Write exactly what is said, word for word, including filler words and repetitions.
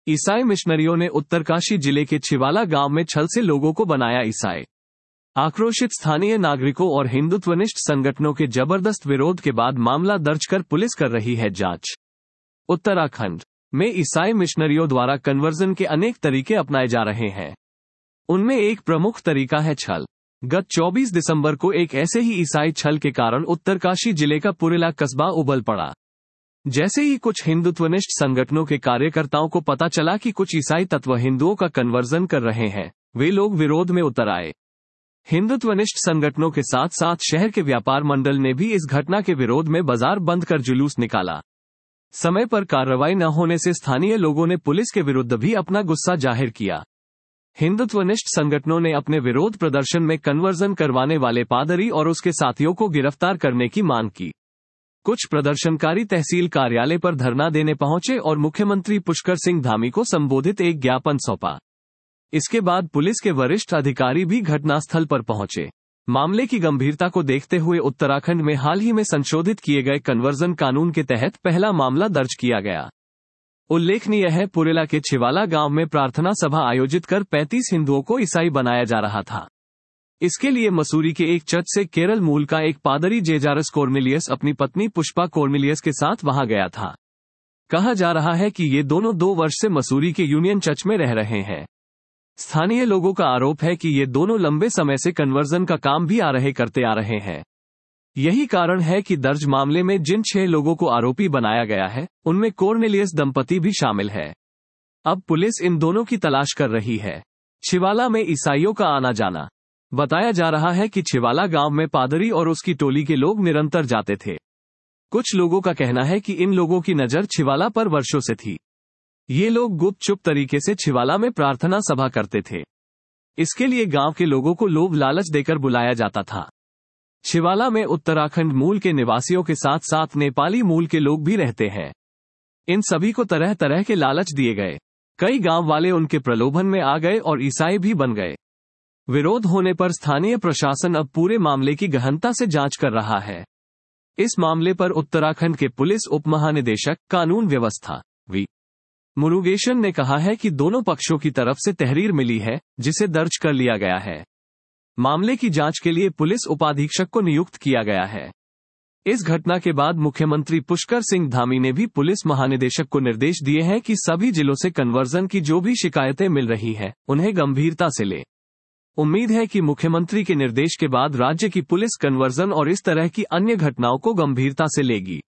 ईसाई मिशनरियों ने उत्तरकाशी जिले के छिवाला गांव में छल से लोगों को बनाया ईसाई। आक्रोशित स्थानीय नागरिकों और हिंदुत्वनिष्ठ संगठनों के जबरदस्त विरोध के बाद मामला दर्ज कर पुलिस कर रही है जांच। उत्तराखंड में ईसाई मिशनरियों द्वारा कन्वर्जन के अनेक तरीके अपनाए जा रहे हैं। उनमें एक प्रमुख तरीका है छल। गत चौबीस दिसंबर को एक ऐसे ही ईसाई छल के कारण उत्तरकाशी जिले का पुरेला कस्बा उबल पड़ा। जैसे ही कुछ हिंदुत्वनिष्ठ संगठनों के कार्यकर्ताओं को पता चला कि कुछ ईसाई तत्व हिंदुओं का कन्वर्जन कर रहे हैं, वे लोग विरोध में उतर आए। हिंदुत्वनिष्ठ संगठनों के साथ साथ शहर के व्यापार मंडल ने भी इस घटना के विरोध में बाजार बंद कर जुलूस निकाला। समय पर कार्रवाई न होने से स्थानीय लोगों ने पुलिस के विरुद्ध भी अपना गुस्सा जाहिर किया। हिंदुत्वनिष्ठ संगठनों ने अपने विरोध प्रदर्शन में कन्वर्जन करवाने वाले पादरी और उसके साथियों को गिरफ्तार करने की मांग की। कुछ प्रदर्शनकारी तहसील कार्यालय पर धरना देने पहुंचे और मुख्यमंत्री पुष्कर सिंह धामी को संबोधित एक ज्ञापन सौंपा। इसके बाद पुलिस के वरिष्ठ अधिकारी भी घटनास्थल पर पहुंचे। मामले की गंभीरता को देखते हुए उत्तराखंड में हाल ही में संशोधित किए गए कन्वर्जन कानून के तहत पहला मामला दर्ज किया गया। उल्लेखनीय है, पुरेला के छिवाला गांव में प्रार्थना सभा आयोजित कर पैंतीस हिंदुओं को ईसाई बनाया जा रहा था। इसके लिए मसूरी के एक चर्च से केरल मूल का एक पादरी जेजारस कोर्नेलियस अपनी पत्नी पुष्पा कोर्नेलियस के साथ वहां गया था। कहा जा रहा है कि ये दोनों दो वर्ष से मसूरी के यूनियन चर्च में रह रहे हैं। स्थानीय लोगों का आरोप है कि ये दोनों लंबे समय से कन्वर्जन का काम भी आ रहे करते आ रहे हैं। यही कारण है कि दर्ज मामले में जिन छह लोगों को आरोपी बनाया गया है, उनमें कोर्नेलियस दंपति भी शामिल है। अब पुलिस इन दोनों की तलाश कर रही है। छिवाला में ईसाइयों का आना जाना। बताया जा रहा है कि छिवाला गांव में पादरी और उसकी टोली के लोग निरंतर जाते थे। कुछ लोगों का कहना है कि इन लोगों की नजर छिवाला पर वर्षों से थी। ये लोग गुपचुप तरीके से छिवाला में प्रार्थना सभा करते थे। इसके लिए गांव के लोगों को लोभ लालच देकर बुलाया जाता था। छिवाला में उत्तराखंड मूल के निवासियों के साथ साथ नेपाली मूल के लोग भी रहते हैं। इन सभी को तरह तरह के लालच दिए गए। कई गांव वाले उनके प्रलोभन में आ गए और ईसाई भी बन गए। विरोध होने पर स्थानीय प्रशासन अब पूरे मामले की गहनता से जांच कर रहा है। इस मामले पर उत्तराखंड के पुलिस उप महानिदेशक कानून व्यवस्था वी मुरुगेशन ने कहा है कि दोनों पक्षों की तरफ से तहरीर मिली है, जिसे दर्ज कर लिया गया है। मामले की जांच के लिए पुलिस उपाधीक्षक को नियुक्त किया गया है। इस घटना के बाद मुख्यमंत्री पुष्कर सिंह धामी ने भी पुलिस महानिदेशक को निर्देश दिए हैं कि सभी जिलों से कन्वर्जन की जो भी शिकायतें मिल रही हैं, उन्हें गंभीरता से ले। उम्मीद है कि मुख्यमंत्री के निर्देश के बाद राज्य की पुलिस कन्वर्जन और इस तरह की अन्य घटनाओं को गंभीरता से लेगी।